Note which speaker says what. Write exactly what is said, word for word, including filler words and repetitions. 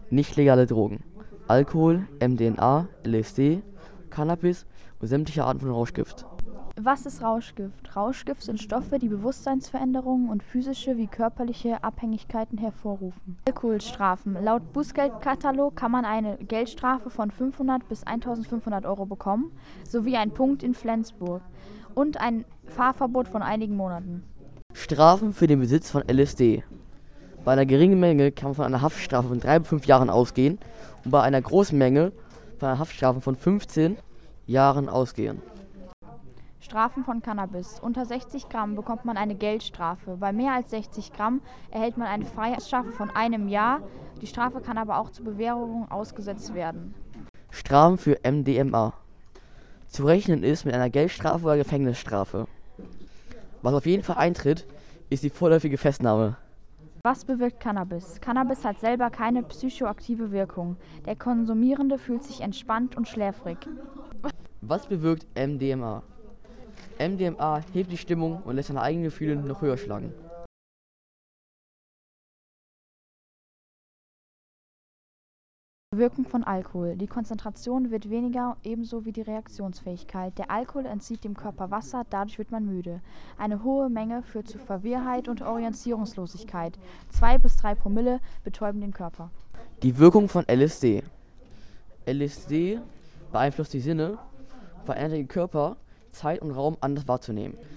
Speaker 1: Nicht legale Drogen: Alkohol, M D M A, L S D, Cannabis und sämtliche Arten von Rauschgift.
Speaker 2: Was ist Rauschgift? Rauschgift sind Stoffe, die Bewusstseinsveränderungen und physische wie körperliche Abhängigkeiten hervorrufen. Alkoholstrafen. Laut Bußgeldkatalog kann man eine Geldstrafe von fünfhundert bis eintausendfünfhundert Euro bekommen, sowie ein Punkt in Flensburg und ein Fahrverbot von einigen Monaten.
Speaker 1: Strafen für den Besitz von L S D: Bei einer geringen Menge kann man von einer Haftstrafe von drei bis fünf Jahren ausgehen und bei einer großen Menge von einer Haftstrafe von fünfzehn Jahren ausgehen.
Speaker 2: Strafen von Cannabis. Unter sechzig Gramm bekommt man eine Geldstrafe. Bei mehr als sechzig Gramm erhält man eine Freiheitsstrafe von einem Jahr. Die Strafe kann aber auch zur Bewährung ausgesetzt werden.
Speaker 1: Strafen für M D M A: Zu rechnen ist mit einer Geldstrafe oder Gefängnisstrafe. Was auf jeden Fall eintritt, ist die vorläufige Festnahme.
Speaker 2: Was bewirkt Cannabis? Cannabis hat selber keine psychoaktive Wirkung. Der Konsumierende fühlt sich entspannt und schläfrig.
Speaker 1: Was bewirkt M D M A? M D M A hebt die Stimmung und lässt seine eigenen Gefühle noch höher schlagen.
Speaker 2: Wirkung von Alkohol. Die Konzentration wird weniger, ebenso wie die Reaktionsfähigkeit. Der Alkohol entzieht dem Körper Wasser, dadurch wird man müde. Eine hohe Menge führt zu Verwirrtheit und Orientierungslosigkeit. Zwei bis drei Promille betäuben den Körper.
Speaker 1: Die Wirkung von L S D. L S D beeinflusst die Sinne, verändert den Körper, Zeit und Raum anders wahrzunehmen.